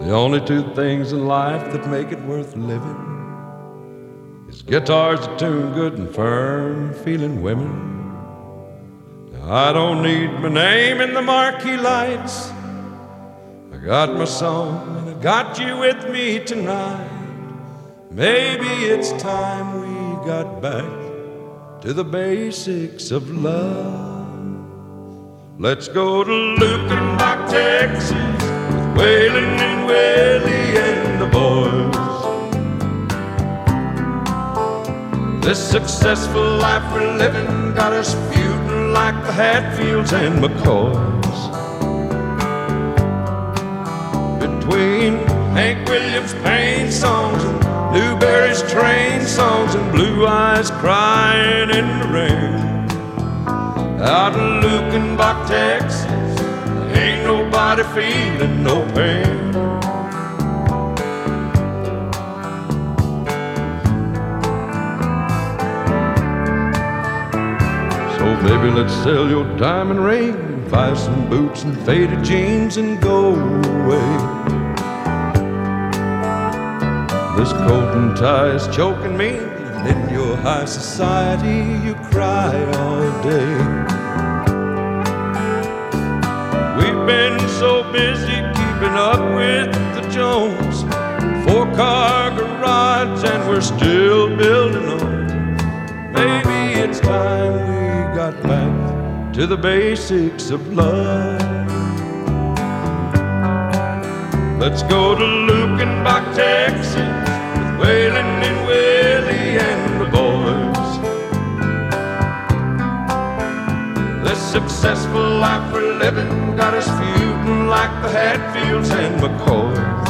The only two things in life that make it worth living is guitars that tune good and firm feeling women. Now, I don't need my name in the marquee lights. I got my song and I got you with me tonight. Maybe it's time we got back to the basics of love. Let's go to Lukenbach, Texas, with Waylon and Willie and the boys. This successful life we're living got us feuding like the Hatfields and McCoys. Between Hank Williams' pain songs and Newberry's train songs and Blue Eyes crying in the rain. Out in Lukenbach, Texas, ain't nobody feeling no pain. So baby, let's sell your diamond ring, buy some boots and faded jeans and go away. This coat and tie is choking me, and in your high society you cry all day. We've been so busy keeping up with the Jones, four-car garage, and we're still building on. Maybe it's time we got back to the basics of love. Let's go to Lukenbach, Texas, with Waylon and Willie and the boys. This successful life we're living got us feuding like the Hatfields and McCoys.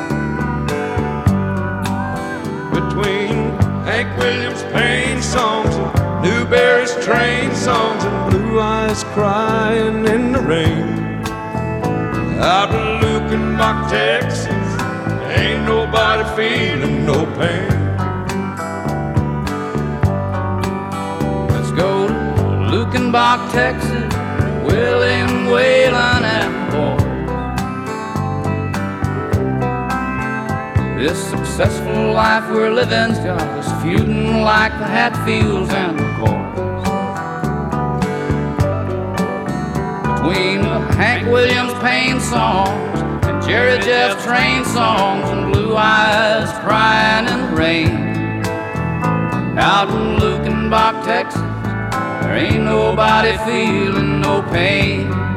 Between Hank Williams' pain songs and Newberry's train songs and Blue Eyes crying in the rain. Out in Lukenbach, Texas, ain't nobody feeling no pain. Let's go to Lukenbach, Texas, William, Waylon, and boy. This successful life we're living's got us feuding like the Hatfields and McCoys. Between the Hank Williams pain songs and Jerry Jeff train songs and Blue Eyes crying in the rain. Out in Lukenbach, Texas, there ain't nobody feeling no pain.